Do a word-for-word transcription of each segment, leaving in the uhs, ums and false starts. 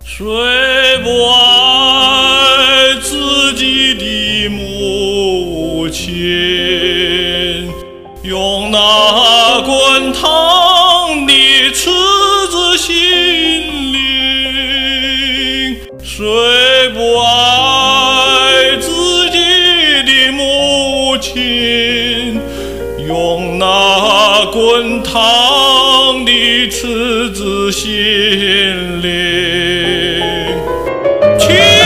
谁不爱自己的母亲？用那滚烫的赤子心灵。谁不爱自己的母亲？用那滚烫的赤子心灵。亲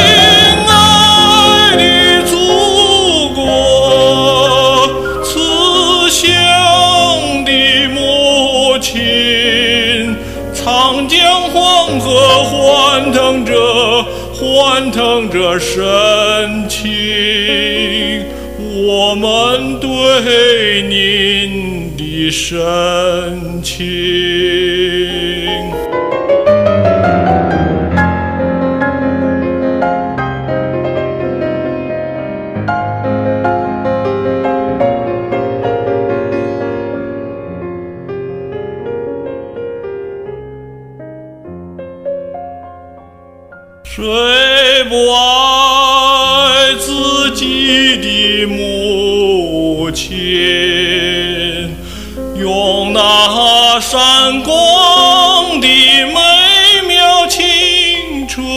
爱的祖国，慈祥的母亲，长江黄河欢腾着，欢腾着深情，我们对您的深情。谁不爱自己的母亲？用那闪光的美妙青春。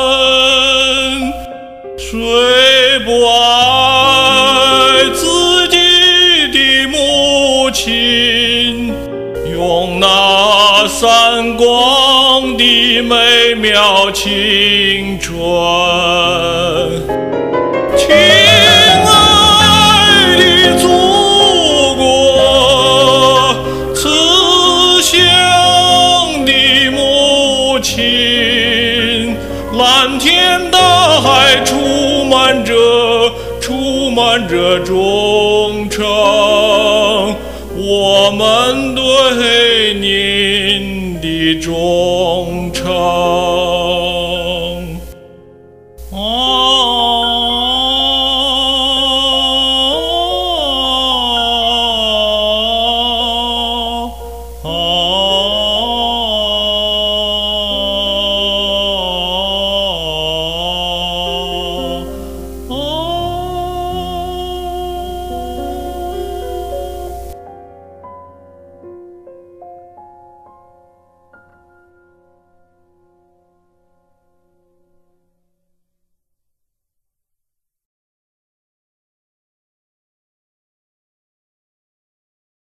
谁不爱自己的母亲？用那闪光的美妙青春。亲爱的祖国，慈祥的母亲，蓝天大海充满着，充满着忠诚，我们对您的忠诚。